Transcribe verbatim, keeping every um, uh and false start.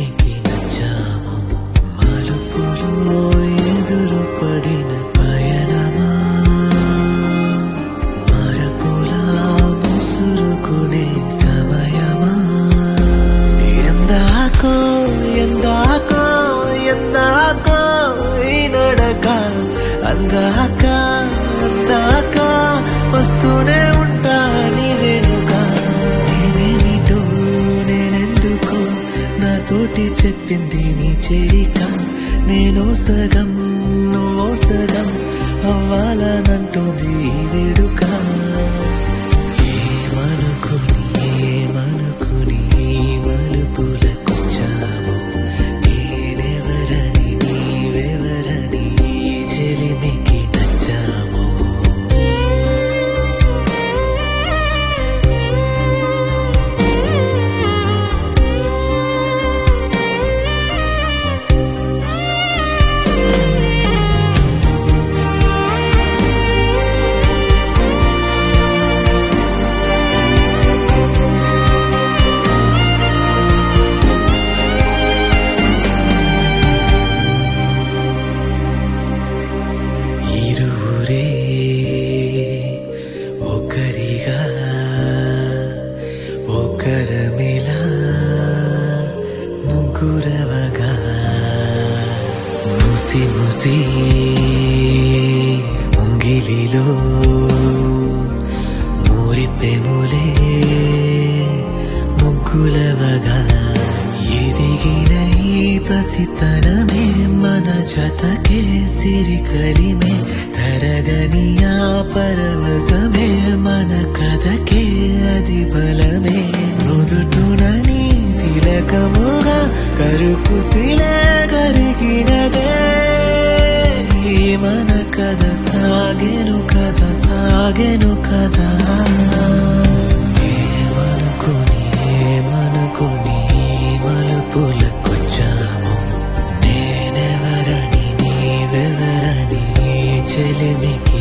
చెలిమికి నచ్చాము మలుపులో ఎదురు పడిన పయనమా మరపులా ముసురుకునే సమయమా ఎందాకో ఎందాకో ఎందాకో ఈ నడక అందాక అందాక వస్తూనే ఉంటా నీ వెనుక నేనేమిటో నేనెందుకో నాతోటి చెప్పింది నీ చేరిక నేను సగం నువ్వో సగం అవ్వాలనంటుంది ఈ వేడుక ఏమనుకుని ఏమనుకుని మలుపులకొచ్చాము నేనెవరని నీవెవరని చెలిమికి నచ్చాము ఇరువురే ఒకరిగా ఒకరమిలా ముగ్గురవగా ముసి ముసి ముంగిలిలో మూరిపెములే ముగ్గులవగా ఎదిగిన ఈ పసితనమే మన జతకే సిరికలిమే తరగని ఆ పరవశమే మన కథకే అది బలమే మృదుటునని తిలకముగా కరుకుసిలే కరిగినదే ఈ మన కథ సాగెను కథ సాగెను కదా ఏమనుకుని ఏమనుకుని మలుపులకొచ్చాము నేనెవరని నీవెవరని చెలిమికి